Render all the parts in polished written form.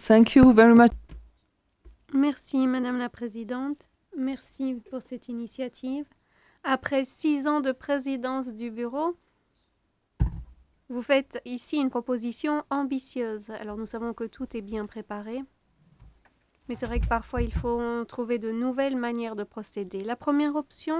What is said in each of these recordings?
Thank you very much. Merci, Madame la Présidente. Merci pour cette initiative. Après 6 ans de présidence du bureau, vous faites ici une proposition ambitieuse. Alors nous savons que tout est bien préparé, mais c'est vrai que parfois il faut trouver de nouvelles manières de procéder. La première option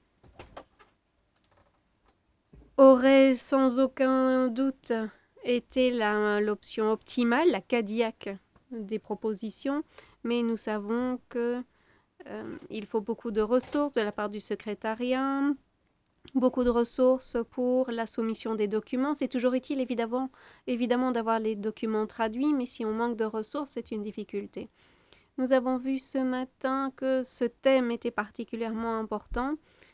aurait sans aucun doute été l'option optimale, la Cadillac des propositions, mais nous savons que il faut beaucoup de ressources de la part du secrétariat, beaucoup de ressources pour la soumission des documents. C'est toujours utile, évidemment d'avoir les documents traduits, mais si on manque de ressources, c'est une difficulté. Nous avons vu ce matin que ce thème était particulièrement important.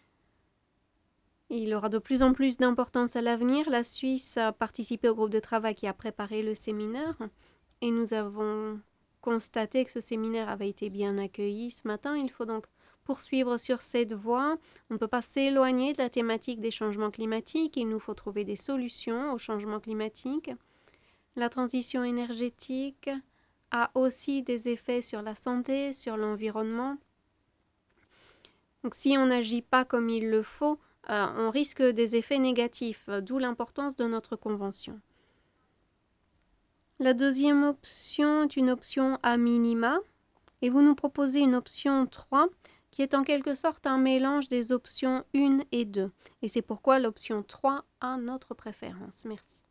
Il aura de plus en plus d'importance à l'avenir. La Suisse a participé au groupe de travail qui a préparé le séminaire et nous avons constaté que ce séminaire avait été bien accueilli ce matin. Il faut donc poursuivre sur cette voie. On ne peut pas s'éloigner de la thématique des changements climatiques. Il nous faut trouver des solutions aux changements climatiques. La transition énergétique a aussi des effets sur la santé, sur l'environnement. Donc si on n'agit pas comme il le faut, on risque des effets négatifs, d'où l'importance de notre convention. La deuxième option est une option à minima, et vous nous proposez une option 3 qui est en quelque sorte un mélange des options 1 et 2. Et c'est pourquoi l'option 3 a notre préférence. Merci.